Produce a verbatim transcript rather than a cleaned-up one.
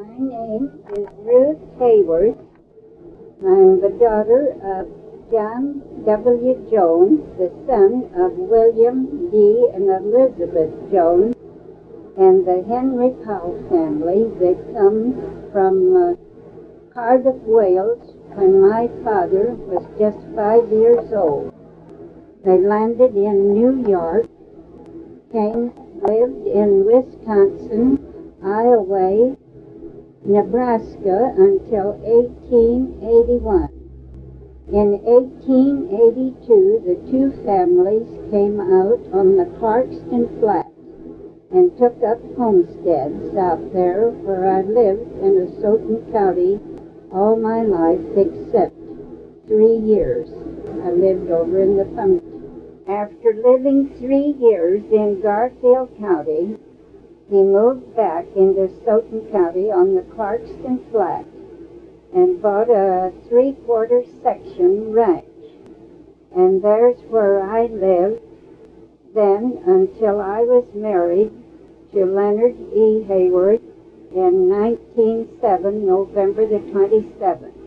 My name is Ruth Hayward. I'm the daughter of John W. Jones, the son of William D. and Elizabeth Jones, and the Henry Powell family that comes from uh, Cardiff, Wales, when my father was just five years old. They landed in New York, came, lived in Wisconsin, Iowa, Nebraska until eighteen eighty-one. In eighteen eighty-two, the two families came out on the Clarkston Flats and took up homesteads out there where I lived in Asotin County all my life except three years. I lived over in the Pumpkin. After living three years in Garfield County, he moved back into Asotin County on the Clarkston Flats and bought a three-quarter section ranch. And there's where I lived then until I was married to Leonard E. Hayward in nineteen oh seven, November the twenty-seventh.